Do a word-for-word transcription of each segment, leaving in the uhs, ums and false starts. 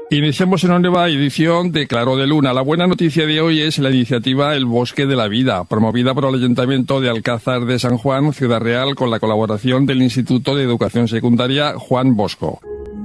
Iniciamos una nueva edición de Claro de Luna. La buena noticia de hoy es la iniciativa El Bosque de la Vida, promovida por el Ayuntamiento de Alcázar de San Juan, Ciudad Real, con la colaboración del Instituto de Educación Secundaria Juan Bosco.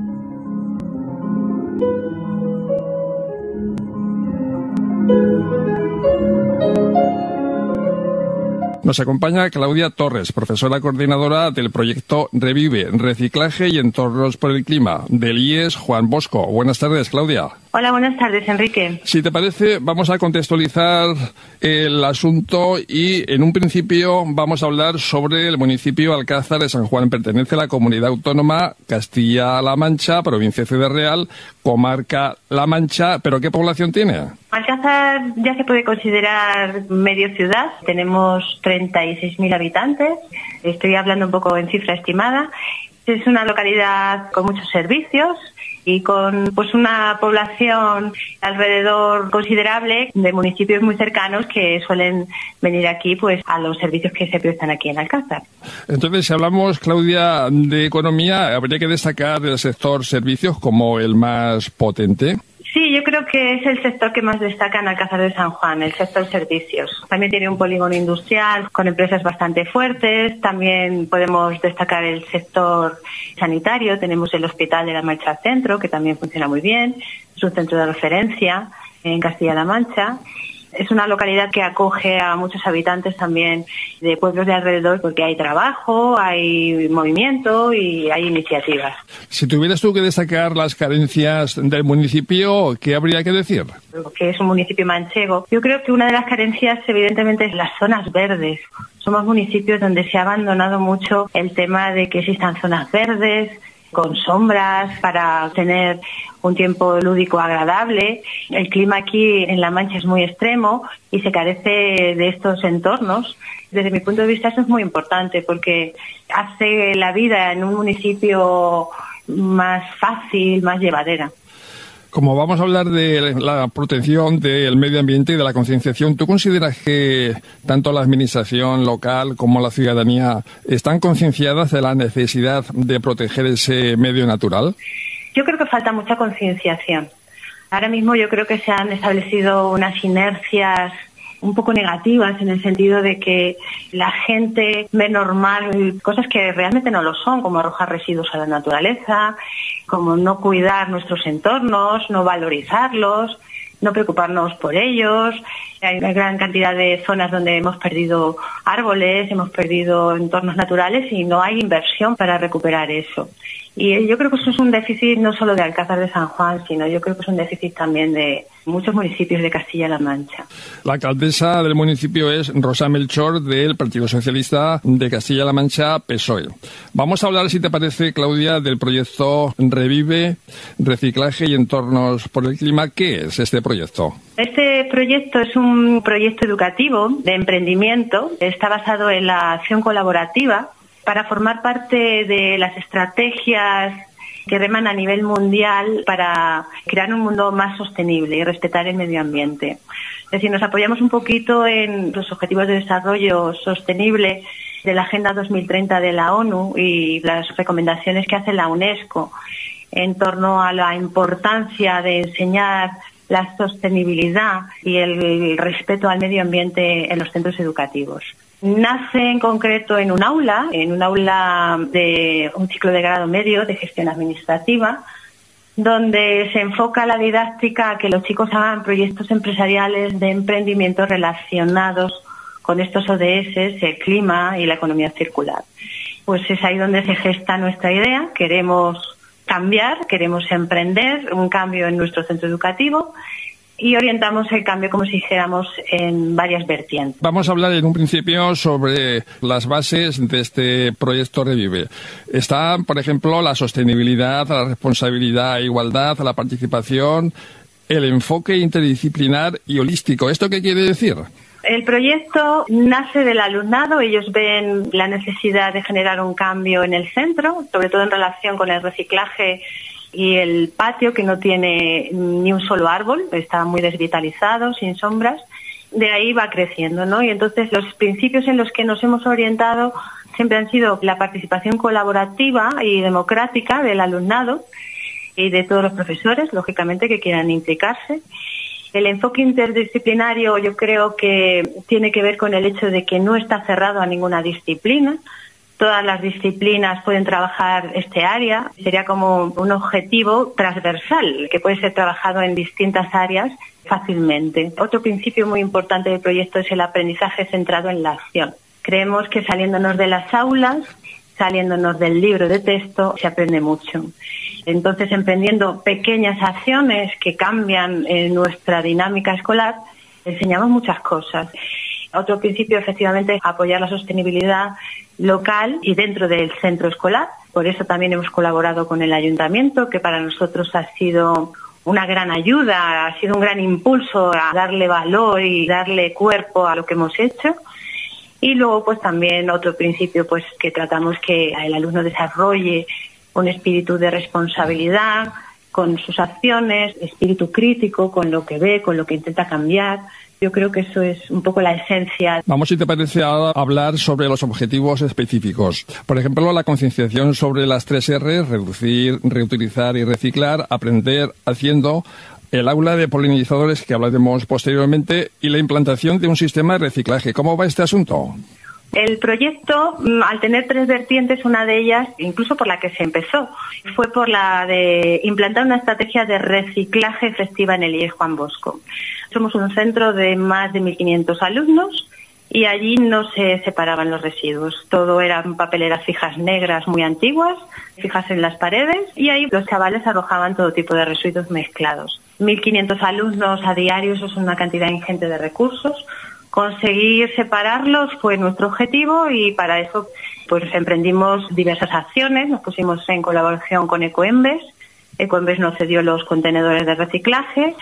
Nos acompaña Claudia Torres, profesora coordinadora del proyecto Revive, Reciclaje y Entornos por el Clima, del I E S Juan Bosco. Buenas tardes, Claudia. Hola, buenas tardes, Enrique. Si te parece, vamos a contextualizar el asunto y, en un principio, vamos a hablar sobre el municipio Alcázar de San Juan. Pertenece a la comunidad autónoma Castilla-La Mancha, provincia de Ciudad Real, comarca La Mancha. ¿Pero qué población tiene? Alcázar ya se puede considerar medio ciudad. Tenemos treinta y seis mil habitantes. Estoy hablando un poco en cifra estimada. Es una localidad con muchos servicios y con pues una población alrededor considerable de municipios muy cercanos que suelen venir aquí pues a los servicios que se prestan aquí en Alcázar. Entonces, si hablamos, Claudia, de economía, habría que destacar el sector servicios como el más potente. Sí, yo creo que es el sector que más destaca en Alcázar de San Juan, el sector servicios. También tiene un polígono industrial con empresas bastante fuertes. También podemos destacar el sector sanitario. Tenemos el Hospital de la Mancha Centro, que también funciona muy bien. Es un centro de referencia en Castilla-La Mancha. Es una localidad que acoge a muchos habitantes también de pueblos de alrededor porque hay trabajo, hay movimiento y hay iniciativas. Si tuvieras tú que destacar las carencias del municipio, ¿qué habría que decir? Que es un municipio manchego. Yo creo que una de las carencias evidentemente es las zonas verdes. Somos municipios donde se ha abandonado mucho el tema de que existan zonas verdes, con sombras, para tener un tiempo lúdico agradable. El clima aquí en La Mancha es muy extremo y se carece de estos entornos. Desde mi punto de vista eso es muy importante porque hace la vida en un municipio más fácil, más llevadera. Como vamos a hablar de la protección del medio ambiente y de la concienciación, ¿tú consideras que tanto la administración local como la ciudadanía están concienciadas de la necesidad de proteger ese medio natural? Yo creo que falta mucha concienciación. Ahora mismo yo creo que se han establecido unas inercias un poco negativas en el sentido de que la gente ve normal cosas que realmente no lo son, como arrojar residuos a la naturaleza, como no cuidar nuestros entornos, no valorizarlos, no preocuparnos por ellos. Hay una gran cantidad de zonas donde hemos perdido árboles, hemos perdido entornos naturales y no hay inversión para recuperar eso. Y yo creo que eso es un déficit no solo de Alcázar de San Juan, sino yo creo que es un déficit también de muchos municipios de Castilla-La Mancha. La alcaldesa del municipio es Rosa Melchor, del Partido Socialista de Castilla-La Mancha, P S O E. Vamos a hablar, si te parece, Claudia, del proyecto Revive, Reciclaje y Entornos por el Clima. ¿Qué es este proyecto? Este proyecto es un proyecto educativo de emprendimiento. Está basado en la acción colaborativa para formar parte de las estrategias que reman a nivel mundial para crear un mundo más sostenible y respetar el medio ambiente. Es decir, nos apoyamos un poquito en los Objetivos de Desarrollo Sostenible de la Agenda dos mil treinta de la ONU y las recomendaciones que hace la UNESCO en torno a la importancia de enseñar la sostenibilidad y el respeto al medio ambiente en los centros educativos. Nace en concreto en un aula, en un aula de un ciclo de grado medio de gestión administrativa, donde se enfoca la didáctica a que los chicos hagan proyectos empresariales de emprendimiento relacionados con estos O D S, el clima y la economía circular. Pues es ahí donde se gesta nuestra idea. Queremos cambiar, queremos emprender un cambio en nuestro centro educativo y orientamos el cambio, como si dijéramos, en varias vertientes. Vamos a hablar en un principio sobre las bases de este proyecto Revive. Están, por ejemplo, la sostenibilidad, la responsabilidad, igualdad, la participación, el enfoque interdisciplinar y holístico. ¿Esto qué quiere decir? El proyecto nace del alumnado. Ellos ven la necesidad de generar un cambio en el centro, sobre todo en relación con el reciclaje y el patio, que no tiene ni un solo árbol, está muy desvitalizado, sin sombras. De ahí va creciendo, ¿no? Y entonces los principios en los que nos hemos orientado siempre han sido la participación colaborativa y democrática del alumnado y de todos los profesores, lógicamente, que quieran implicarse. El enfoque interdisciplinario yo creo que tiene que ver con el hecho de que no está cerrado a ninguna disciplina. Todas las disciplinas pueden trabajar este área. Sería como un objetivo transversal que puede ser trabajado en distintas áreas fácilmente. Otro principio muy importante del proyecto es el aprendizaje centrado en la acción. Creemos que saliéndonos de las aulas, saliéndonos del libro de texto, se aprende mucho. Entonces, emprendiendo pequeñas acciones que cambian en nuestra dinámica escolar, enseñamos muchas cosas. Otro principio, efectivamente, es apoyar la sostenibilidad local y dentro del centro escolar. Por eso también hemos colaborado con el ayuntamiento, que para nosotros ha sido una gran ayuda, ha sido un gran impulso a darle valor y darle cuerpo a lo que hemos hecho. Y luego, pues también otro principio, pues que tratamos que el alumno desarrolle un espíritu de responsabilidad con sus acciones, espíritu crítico con lo que ve, con lo que intenta cambiar. Yo creo que eso es un poco la esencia. Vamos, si te parece, ahora hablar sobre los objetivos específicos. Por ejemplo, la concienciación sobre las tres R, reducir, reutilizar y reciclar, aprender haciendo, el aula de polinizadores, que hablaremos posteriormente, y la implantación de un sistema de reciclaje. ¿Cómo va este asunto? El proyecto, al tener tres vertientes, una de ellas, incluso por la que se empezó, fue por la de implantar una estrategia de reciclaje efectiva en el I E Juan Bosco. Somos un centro de más de mil quinientos alumnos y allí no se separaban los residuos. Todo eran papeleras fijas negras muy antiguas, fijas en las paredes, y ahí los chavales arrojaban todo tipo de residuos mezclados. mil quinientos alumnos a diario, eso es una cantidad ingente de recursos. Conseguir separarlos fue nuestro objetivo y para eso pues emprendimos diversas acciones. Nos pusimos en colaboración con Ecoembes. Ecoembes nos cedió los contenedores de reciclaje,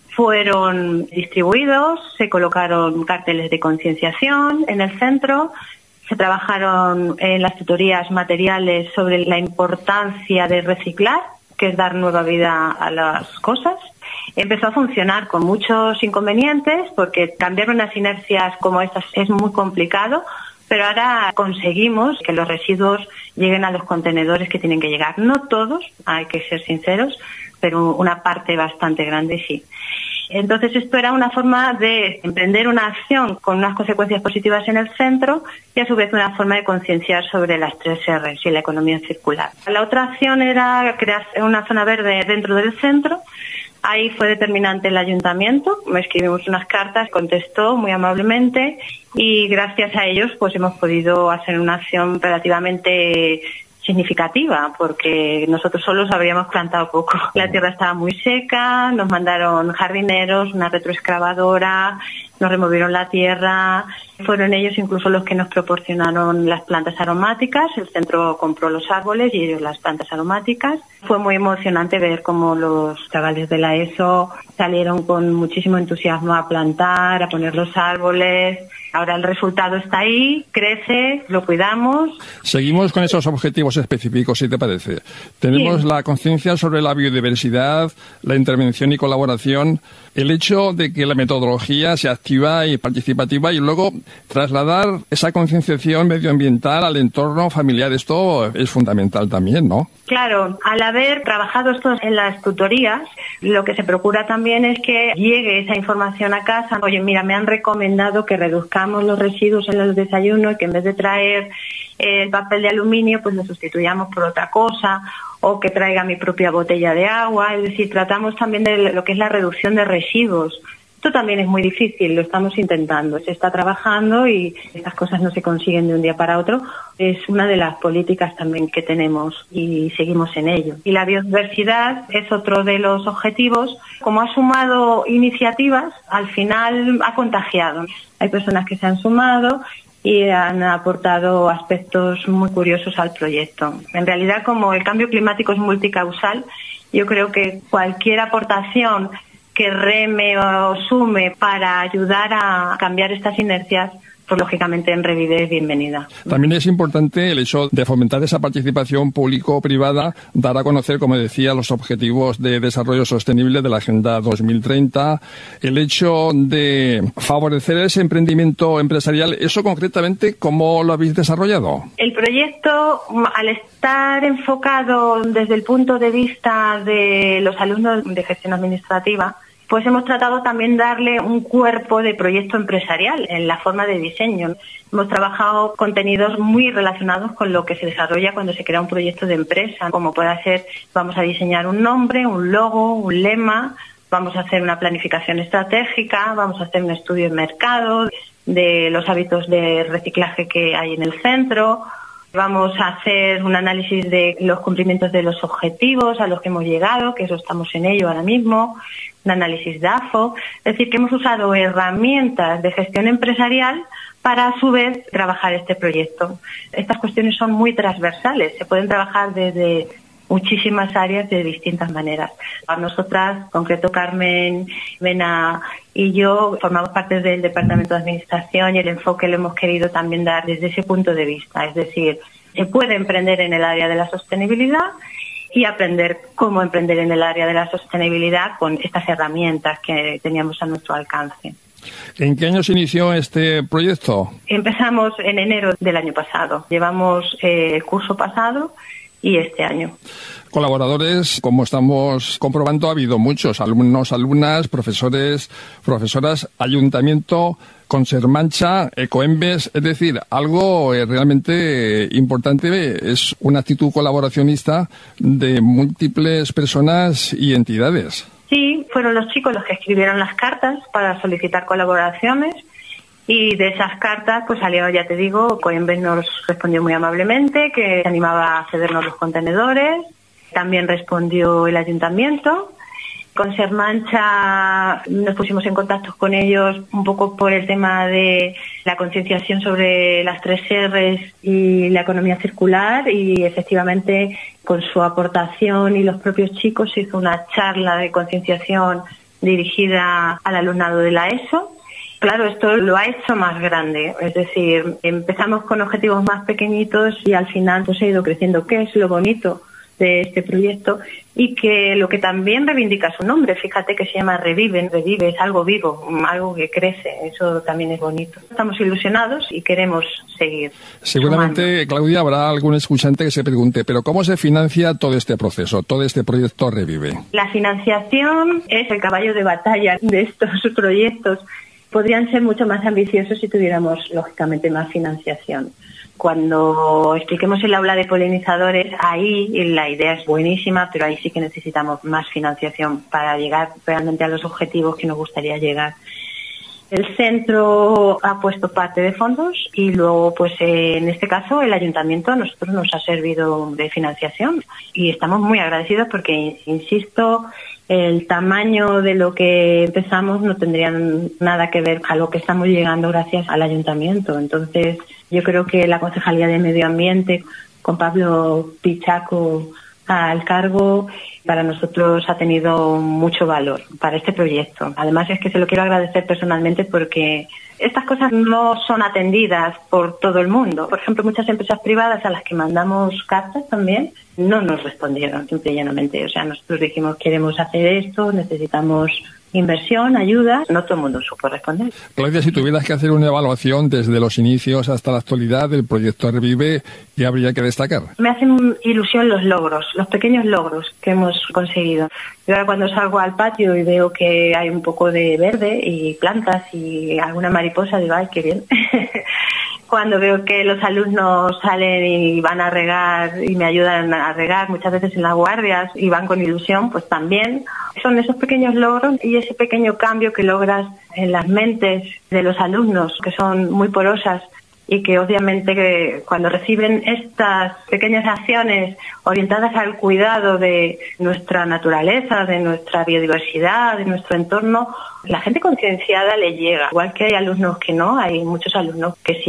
fueron distribuidos, se colocaron carteles de concienciación en el centro, se trabajaron en las tutorías materiales sobre la importancia de reciclar, que es dar nueva vida a las cosas. Empezó a funcionar con muchos inconvenientes porque cambiar unas inercias como estas es muy complicado, pero ahora conseguimos que los residuos lleguen a los contenedores que tienen que llegar. No todos, hay que ser sinceros, pero una parte bastante grande sí. Entonces esto era una forma de emprender una acción con unas consecuencias positivas en el centro y a su vez una forma de concienciar sobre las tres R's y la economía circular. La otra acción era crear una zona verde dentro del centro. Ahí fue determinante el ayuntamiento, me escribimos unas cartas, contestó muy amablemente y gracias a ellos pues hemos podido hacer una acción relativamente significativa porque nosotros solos habríamos plantado poco. La tierra estaba muy seca, nos mandaron jardineros, una retroexcavadora, nos removieron la tierra, fueron ellos incluso los que nos proporcionaron las plantas aromáticas, el centro compró los árboles y ellos las plantas aromáticas. Fue muy emocionante ver cómo los chavales de la ESO salieron con muchísimo entusiasmo a plantar, a poner los árboles. Ahora el resultado está ahí, crece, lo cuidamos. Seguimos con esos objetivos específicos, si te parece. Tenemos sí. La conciencia sobre la biodiversidad, la intervención y colaboración, el hecho de que la metodología sea activa y participativa y luego trasladar esa concienciación medioambiental al entorno familiar. Esto es fundamental también, ¿no? Claro, al haber trabajado esto en las tutorías, lo que se procura también es que llegue esa información a casa. Oye, mira, me han recomendado que reduzcamos los residuos en los desayunos, que en vez de traer el papel de aluminio, pues lo sustituyamos por otra cosa, o que traiga mi propia botella de agua. Es decir, tratamos también de lo que es la reducción de residuos. Esto también es muy difícil, lo estamos intentando, se está trabajando y estas cosas no se consiguen de un día para otro. Es una de las políticas también que tenemos y seguimos en ello. Y la biodiversidad es otro de los objetivos. Como ha sumado iniciativas, al final ha contagiado. Hay personas que se han sumado y han aportado aspectos muy curiosos al proyecto. En realidad, como el cambio climático es multicausal, yo creo que cualquier aportación que reme o sume para ayudar a cambiar estas inercias, pues lógicamente en Revive es bienvenida. También es importante el hecho de fomentar esa participación público-privada, dar a conocer, como decía, los objetivos de desarrollo sostenible de la Agenda dos mil treinta, el hecho de favorecer ese emprendimiento empresarial. ¿Eso concretamente cómo lo habéis desarrollado? El proyecto, al estar enfocado desde el punto de vista de los alumnos de gestión administrativa, pues hemos tratado también darle un cuerpo de proyecto empresarial en la forma de diseño. Hemos trabajado contenidos muy relacionados con lo que se desarrolla cuando se crea un proyecto de empresa, como puede ser, vamos a diseñar un nombre, un logo, un lema, vamos a hacer una planificación estratégica, vamos a hacer un estudio de mercado de los hábitos de reciclaje que hay en el centro, vamos a hacer un análisis de los cumplimientos de los objetivos a los que hemos llegado, que eso estamos en ello ahora mismo, un análisis D A F O, es decir, que hemos usado herramientas de gestión empresarial para a su vez trabajar este proyecto. Estas cuestiones son muy transversales, se pueden trabajar desde muchísimas áreas de distintas maneras. A nosotras, en concreto Carmen Mena y yo, formamos parte del Departamento de Administración y el enfoque lo hemos querido también dar desde ese punto de vista, es decir, se puede emprender en el área de la sostenibilidad y aprender cómo emprender en el área de la sostenibilidad con estas herramientas que teníamos a nuestro alcance. ¿En qué año se inició este proyecto? Empezamos en enero del año pasado. Llevamos eh, el curso pasado y este año. Colaboradores, como estamos comprobando, ha habido muchos, alumnos, alumnas, profesores, profesoras, ayuntamiento, Consermancha, Ecoembes, es decir, algo eh, realmente importante es una actitud colaboracionista de múltiples personas y entidades. Sí, fueron los chicos los que escribieron las cartas para solicitar colaboraciones y de esas cartas pues salió, ya te digo, Ecoembes nos respondió muy amablemente que se animaba a cedernos los contenedores, también respondió el ayuntamiento. Consermancha nos pusimos en contacto con ellos un poco por el tema de la concienciación sobre las tres erres y la economía circular y efectivamente con su aportación y los propios chicos se hizo una charla de concienciación dirigida al alumnado de la ESO. Claro, esto lo ha hecho más grande, es decir, empezamos con objetivos más pequeñitos y al final pues ha ido creciendo. ¿Qué es lo bonito de este proyecto? Y que lo que también reivindica su nombre, fíjate que se llama Revive, Revive es algo vivo, algo que crece, eso también es bonito. Estamos ilusionados y queremos seguir. Seguramente, sumando. Claudia, habrá algún escuchante que se pregunte, ¿pero cómo se financia todo este proceso, todo este proyecto Revive? La financiación es el caballo de batalla de estos proyectos. Podrían ser mucho más ambiciosos si tuviéramos, lógicamente, más financiación. Cuando expliquemos el aula de polinizadores, ahí la idea es buenísima, pero ahí sí que necesitamos más financiación para llegar realmente a los objetivos que nos gustaría llegar. El centro ha puesto parte de fondos y luego, pues en este caso, el ayuntamiento a nosotros nos ha servido de financiación y estamos muy agradecidos porque, insisto, el tamaño de lo que empezamos no tendría nada que ver a lo que estamos llegando gracias al ayuntamiento. Entonces, yo creo que la Concejalía de Medio Ambiente, con Pablo Pichaco al cargo, para nosotros ha tenido mucho valor para este proyecto. Además, es que se lo quiero agradecer personalmente porque estas cosas no son atendidas por todo el mundo. Por ejemplo, muchas empresas privadas a las que mandamos cartas también no nos respondieron simple y llanamente. O sea, nosotros dijimos, queremos hacer esto, necesitamos inversión, ayuda, no todo el mundo supo responder. Claudia, si tuvieras que hacer una evaluación desde los inicios hasta la actualidad del proyecto Revive, ¿qué habría que destacar? Me hacen ilusión los logros, los pequeños logros que hemos conseguido. Yo ahora cuando salgo al patio y veo que hay un poco de verde y plantas y alguna mariposa, digo, ¡ay, qué bien! Cuando veo que los alumnos salen y van a regar y me ayudan a regar muchas veces en las guardias y van con ilusión, pues también son esos pequeños logros y ese pequeño cambio que logras en las mentes de los alumnos, que son muy porosas y que obviamente que cuando reciben estas pequeñas acciones orientadas al cuidado de nuestra naturaleza, de nuestra biodiversidad, de nuestro entorno, la gente concienciada le llega. Igual que hay alumnos que no, hay muchos alumnos que sí,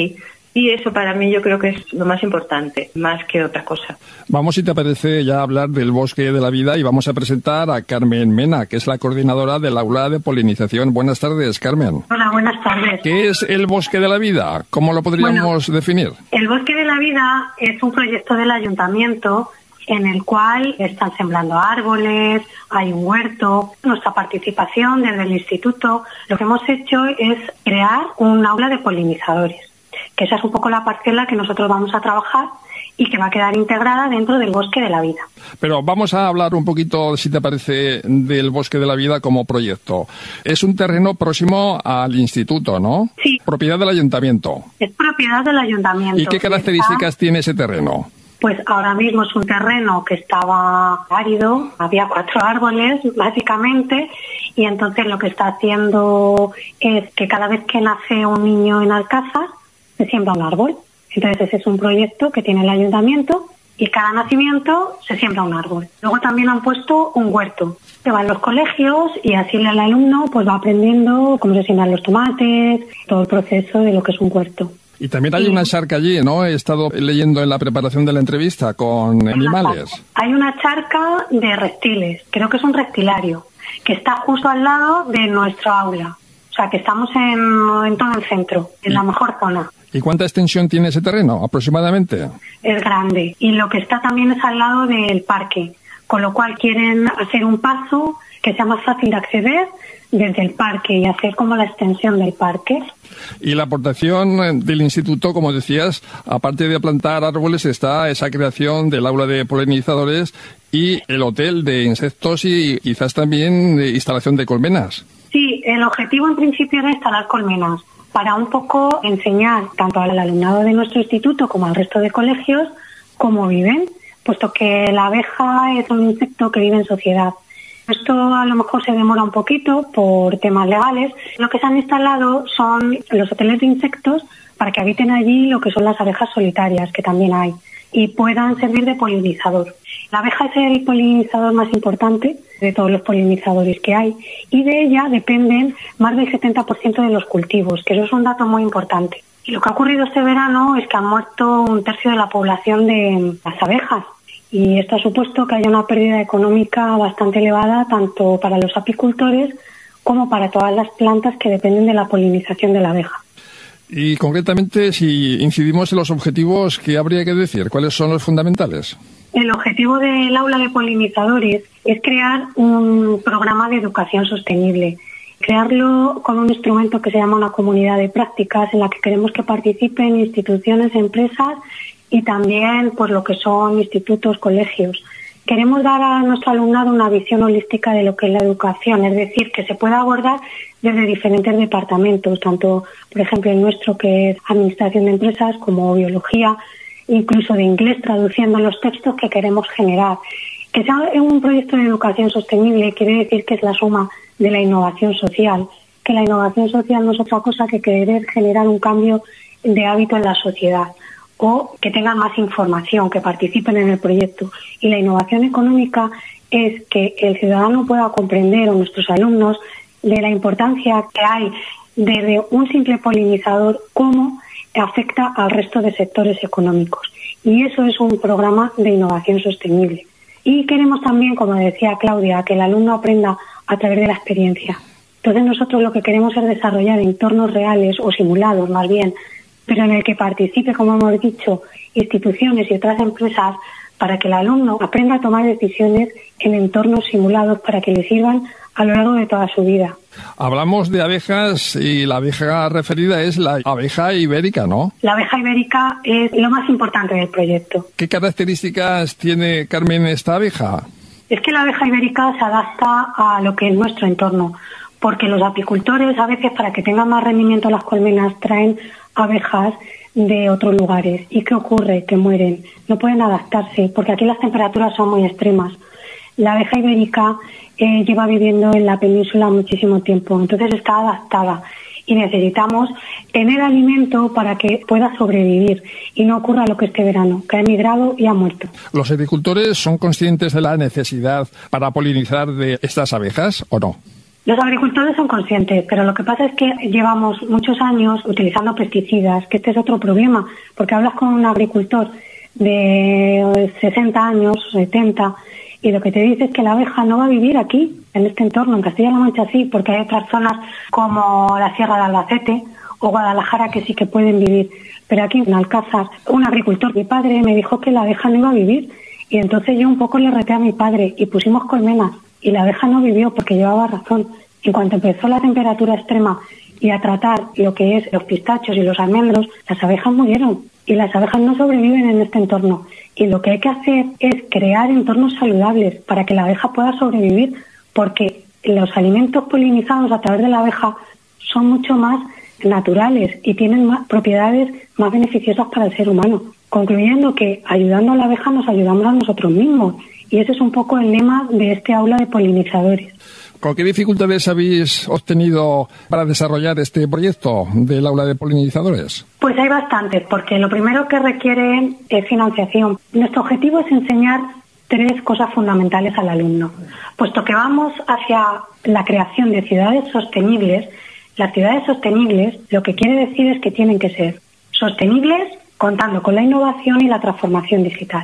Y eso para mí yo creo que es lo más importante, más que otra cosa. Vamos, si te parece, ya a hablar del Bosque de la Vida y vamos a presentar a Carmen Mena, que es la coordinadora del aula de polinización. Buenas tardes, Carmen. Hola, buenas tardes. ¿Qué es el Bosque de la Vida? ¿Cómo lo podríamos bueno, definir? El Bosque de la Vida es un proyecto del ayuntamiento en el cual están sembrando árboles, hay un huerto. Nuestra participación desde el instituto, lo que hemos hecho es crear un aula de polinizadores, que esa es un poco la parcela que nosotros vamos a trabajar y que va a quedar integrada dentro del Bosque de la Vida. Pero vamos a hablar un poquito, si te parece, del Bosque de la Vida como proyecto. Es un terreno próximo al instituto, ¿no? Sí. Propiedad del ayuntamiento. Es propiedad del ayuntamiento. ¿Y qué características tiene ese terreno? Pues ahora mismo es un terreno que estaba árido, había cuatro árboles básicamente, y entonces lo que está haciendo es que cada vez que nace un niño en Alcázar se siembra un árbol. Entonces ese es un proyecto que tiene el ayuntamiento y cada nacimiento se siembra un árbol. Luego también han puesto un huerto que va en los colegios y así el alumno pues va aprendiendo cómo se siembran los tomates, todo el proceso de lo que es un huerto. Y también hay una charca allí, ¿no? He estado leyendo en la preparación de la entrevista con animales. Hay una charca de reptiles, creo que es un reptilario, que está justo al lado de nuestro aula. O sea, que estamos en, en todo el centro, en la mejor zona. ¿Y cuánta extensión tiene ese terreno, aproximadamente? Es grande. Y lo que está también es al lado del parque, con lo cual quieren hacer un paso que sea más fácil de acceder desde el parque y hacer como la extensión del parque. Y la aportación del instituto, como decías, aparte de plantar árboles, está esa creación del aula de polinizadores y el hotel de insectos y quizás también de instalación de colmenas. Sí, el objetivo en principio era instalar colmenas para un poco enseñar tanto al alumnado de nuestro instituto como al resto de colegios cómo viven, puesto que la abeja es un insecto que vive en sociedad. Esto a lo mejor se demora un poquito por temas legales. Lo que se han instalado son los hoteles de insectos para que habiten allí lo que son las abejas solitarias, que también hay, y puedan servir de polinizador. La abeja es el polinizador más importante de todos los polinizadores que hay y de ella dependen más del setenta por ciento de los cultivos, que eso es un dato muy importante. Y lo que ha ocurrido este verano es que han muerto un tercio de la población de las abejas. Y esto ha supuesto que haya una pérdida económica bastante elevada tanto para los apicultores como para todas las plantas que dependen de la polinización de la abeja. Y concretamente, si incidimos en los objetivos, ¿qué habría que decir? ¿Cuáles son los fundamentales? El objetivo del aula de polinizadores es crear un programa de educación sostenible, crearlo con un instrumento que se llama una comunidad de prácticas en la que queremos que participen instituciones, empresas y también pues lo que son institutos, colegios. Queremos dar a nuestro alumnado una visión holística de lo que es la educación, es decir, que se pueda abordar desde diferentes departamentos, tanto, por ejemplo, el nuestro, que es Administración de Empresas, como Biología, incluso de inglés, traduciendo los textos que queremos generar. Que sea un proyecto de educación sostenible quiere decir que es la suma de la innovación social, que la innovación social no es otra cosa que querer generar un cambio de hábito en la sociedad, o que tengan más información, que participen en el proyecto. Y la innovación económica es que el ciudadano pueda comprender, o nuestros alumnos, de la importancia que hay desde un simple polinizador, cómo afecta al resto de sectores económicos. Y eso es un programa de innovación sostenible. Y queremos también, como decía Claudia, que el alumno aprenda a través de la experiencia. Entonces nosotros lo que queremos es desarrollar entornos reales, o simulados más bien, pero en el que participe, como hemos dicho, instituciones y otras empresas, para que el alumno aprenda a tomar decisiones en entornos simulados para que le sirvan a lo largo de toda su vida. Hablamos de abejas y la abeja referida es la abeja ibérica, ¿no? La abeja ibérica es lo más importante del proyecto. ¿Qué características tiene, Carmen, esta abeja? Es que la abeja ibérica se adapta a lo que es nuestro entorno, porque los apicultores a veces, para que tengan más rendimiento las colmenas, traen abejas de otros lugares. ¿Y qué ocurre? Que mueren, no pueden adaptarse, porque aquí las temperaturas son muy extremas. La abeja ibérica eh, lleva viviendo en la península muchísimo tiempo, entonces está adaptada y necesitamos tener alimento para que pueda sobrevivir y no ocurra lo que este verano, que ha emigrado y ha muerto. ¿Los agricultores son conscientes de la necesidad para polinizar de estas abejas o no? Los agricultores son conscientes, pero lo que pasa es que llevamos muchos años utilizando pesticidas, que este es otro problema, porque hablas con un agricultor de sesenta años, setenta, y lo que te dice es que la abeja no va a vivir aquí, en este entorno, en Castilla-La Mancha sí, porque hay otras zonas como la Sierra de Albacete o Guadalajara que sí que pueden vivir, pero aquí en Alcázar, un agricultor, mi padre, me dijo que la abeja no iba a vivir, y entonces yo un poco le reté a mi padre y pusimos colmenas, y la abeja no vivió porque llevaba razón. En cuanto empezó la temperatura extrema y a tratar lo que es los pistachos y los almendros, las abejas murieron y las abejas no sobreviven en este entorno. Y lo que hay que hacer es crear entornos saludables para que la abeja pueda sobrevivir, porque los alimentos polinizados a través de la abeja son mucho más naturales y tienen más propiedades más beneficiosas para el ser humano. Concluyendo que ayudando a la abeja nos ayudamos a nosotros mismos, y ese es un poco el lema de este aula de polinizadores. ¿Con qué dificultades habéis obtenido para desarrollar este proyecto del aula de polinizadores? Pues hay bastantes, porque lo primero que requiere es financiación. Nuestro objetivo es enseñar tres cosas fundamentales al alumno. Puesto que vamos hacia la creación de ciudades sostenibles, las ciudades sostenibles lo que quiere decir es que tienen que ser sostenibles contando con la innovación y la transformación digital.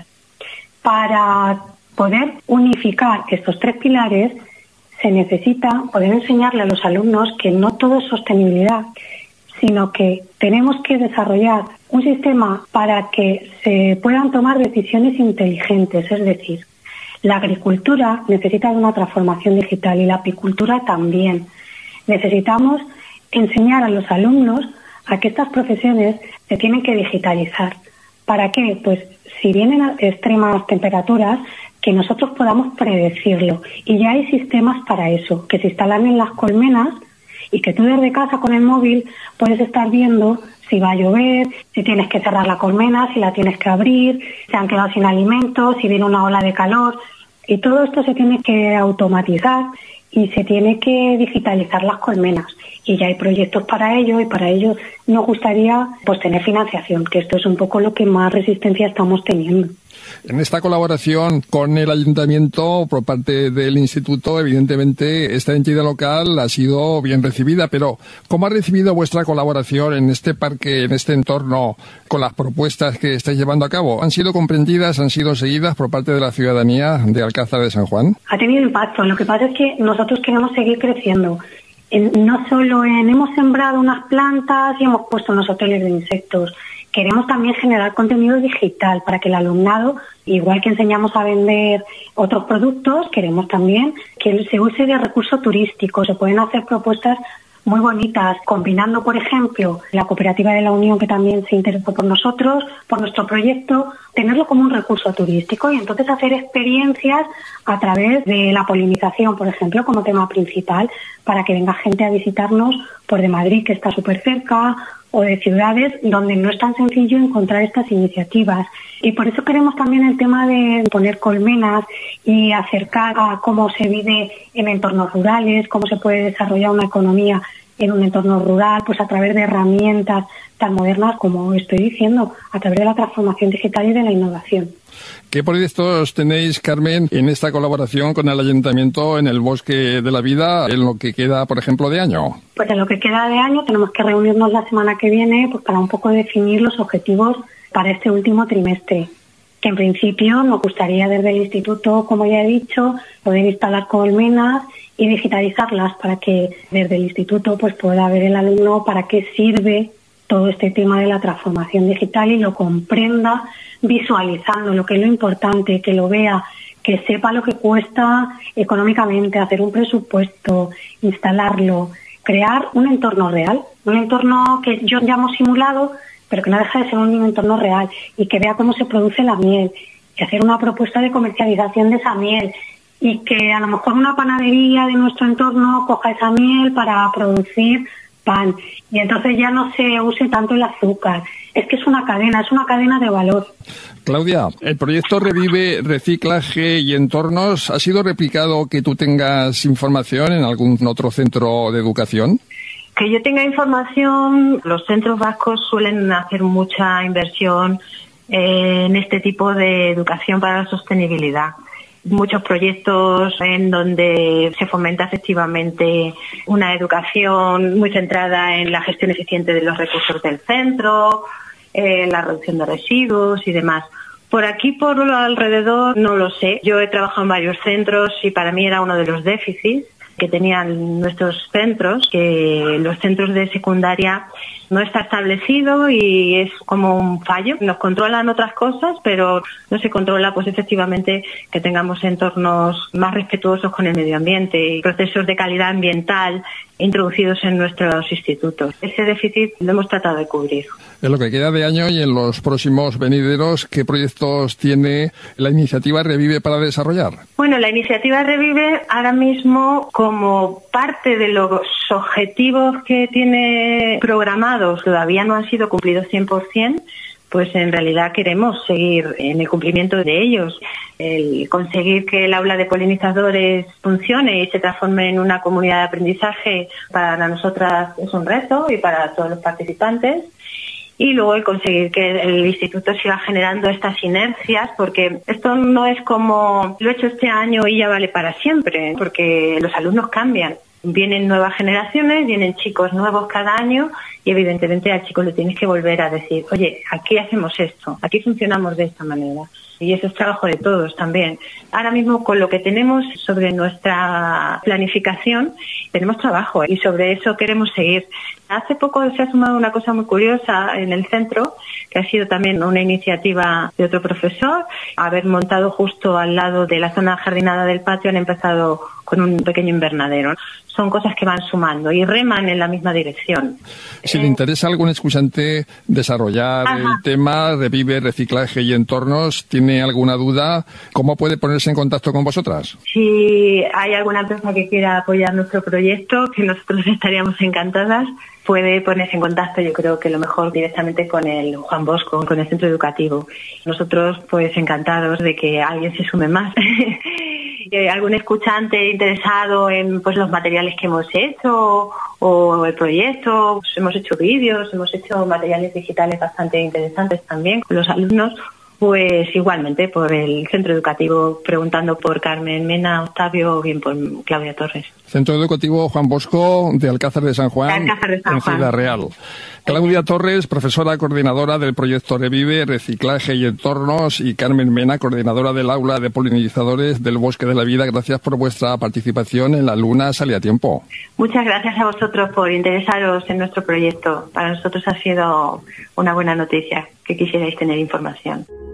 Para poder unificar estos tres pilares, se necesita poder enseñarle a los alumnos que no todo es sostenibilidad, sino que tenemos que desarrollar un sistema para que se puedan tomar decisiones inteligentes. Es decir, la agricultura necesita de una transformación digital y la apicultura también. Necesitamos enseñar a los alumnos a que estas profesiones se tienen que digitalizar. ¿Para qué? Pues si vienen extremas temperaturas, que nosotros podamos predecirlo. Y ya hay sistemas para eso, que se instalan en las colmenas y que tú desde casa con el móvil puedes estar viendo si va a llover, si tienes que cerrar la colmena, si la tienes que abrir, si han quedado sin alimentos, si viene una ola de calor. Y todo esto se tiene que automatizar y se tiene que digitalizar las colmenas. Y ya hay proyectos para ello, y para ello nos gustaría pues tener financiación, que esto es un poco lo que más resistencia estamos teniendo. En esta colaboración con el ayuntamiento por parte del instituto, evidentemente esta entidad local ha sido bien recibida, pero ¿cómo ha recibido vuestra colaboración en este parque, en este entorno, con las propuestas que estáis llevando a cabo? ¿Han sido comprendidas, han sido seguidas por parte de la ciudadanía de Alcázar de San Juan? Ha tenido impacto. Lo que pasa es que nosotros queremos seguir creciendo. No solo en hemos sembrado unas plantas y hemos puesto unos hoteles de insectos. Queremos también generar contenido digital para que el alumnado, igual que enseñamos a vender otros productos, queremos también que se use de recurso turístico. Se pueden hacer propuestas muy bonitas, combinando, por ejemplo, la Cooperativa de la Unión, que también se interesó por nosotros, por nuestro proyecto, tenerlo como un recurso turístico y entonces hacer experiencias a través de la polinización, por ejemplo, como tema principal, para que venga gente a visitarnos por de Madrid, que está súper cerca, o de ciudades donde no es tan sencillo encontrar estas iniciativas. Y por eso queremos también el tema de poner colmenas y acercar a cómo se vive en entornos rurales, cómo se puede desarrollar una economía en un entorno rural, pues a través de herramientas tan modernas como estoy diciendo, a través de la transformación digital y de la innovación. ¿Qué proyectos tenéis, Carmen, en esta colaboración con el Ayuntamiento en el Bosque de la Vida en lo que queda, por ejemplo, de año? Pues en lo que queda de año tenemos que reunirnos la semana que viene pues para un poco definir los objetivos para este último trimestre. Que en principio nos gustaría desde el instituto, como ya he dicho, poder instalar colmenas y digitalizarlas para que desde el instituto pues pueda ver el alumno para qué sirve todo este tema de la transformación digital y lo comprenda visualizando, lo que es lo importante, que lo vea, que sepa lo que cuesta económicamente, hacer un presupuesto, instalarlo, crear un entorno real, un entorno que yo llamo simulado, pero que no deja de ser un entorno real, y que vea cómo se produce la miel, y hacer una propuesta de comercialización de esa miel, y que a lo mejor una panadería de nuestro entorno coja esa miel para producir pan, y entonces ya no se use tanto el azúcar. Es que es una cadena, es una cadena de valor. Claudia, el proyecto Revive, Reciclaje y Entornos, ¿ha sido replicado que tú tengas información en algún otro centro de educación? Que yo tenga información, los centros vascos suelen hacer mucha inversión en este tipo de educación para la sostenibilidad. muchos proyectos en donde se fomenta efectivamente una educación muy centrada en la gestión eficiente de los recursos del centro, en la reducción de residuos y demás. Por aquí, por lo alrededor, no lo sé. Yo he trabajado en varios centros y para mí era uno de los déficits que tenían nuestros centros, que los centros de secundaria no está establecido y es como un fallo. Nos controlan otras cosas, pero no se controla pues efectivamente que tengamos entornos más respetuosos con el medio ambiente y procesos de calidad ambiental introducidos en nuestros institutos. Ese déficit lo hemos tratado de cubrir. En lo que queda de año y en los próximos venideros, ¿qué proyectos tiene la iniciativa Revive para desarrollar? Bueno, la iniciativa Revive ahora mismo, como parte de los objetivos que tiene programados, todavía no han sido cumplidos cien por ciento, pues en realidad queremos seguir en el cumplimiento de ellos. El conseguir que el aula de polinizadores funcione y se transforme en una comunidad de aprendizaje para nosotras es un reto y para todos los participantes. Y luego el conseguir que el instituto siga generando estas sinergias, porque esto no es como lo he hecho este año y ya vale para siempre, porque los alumnos cambian. Vienen nuevas generaciones, vienen chicos nuevos cada año y evidentemente al chico le tienes que volver a decir, oye, aquí hacemos esto, aquí funcionamos de esta manera. Y eso es trabajo de todos también. Ahora mismo con lo que tenemos sobre nuestra planificación, tenemos trabajo y sobre eso queremos seguir. Hace poco se ha sumado una cosa muy curiosa en el centro, que ha sido también una iniciativa de otro profesor. Haber montado justo al lado de la zona jardinada del patio, han empezado con un pequeño invernadero. Son cosas que van sumando y reman en la misma dirección. Si le interesa a algún escuchante desarrollar Ajá. el tema Revive, reciclaje y entornos, ¿tiene alguna duda? ¿Cómo puede ponerse en contacto con vosotras? Si hay alguna empresa que quiera apoyar nuestro proyecto, que nosotros estaríamos encantadas, puede ponerse en contacto, yo creo que lo mejor directamente con el Juan Bosco, con el centro educativo. Nosotros pues encantados de que alguien se sume más. Algún escuchante interesado en pues los materiales que hemos hecho o el proyecto, pues, hemos hecho vídeos, hemos hecho materiales digitales bastante interesantes también con los alumnos, pues igualmente por el centro educativo, preguntando por Carmen Mena, Octavio o bien por Claudia Torres. Centro Educativo Juan Bosco de Alcázar de San Juan, Alcázar de San en Juan. Ciudad Real. Claudia Torres, profesora coordinadora del proyecto Revive, Reciclaje y Entornos, y Carmen Mena, coordinadora del aula de polinizadores del Bosque de la Vida. Gracias por vuestra participación en La Luna Sale a Tiempo. Muchas gracias a vosotros por interesaros en nuestro proyecto. Para nosotros ha sido una buena noticia que quisierais tener información.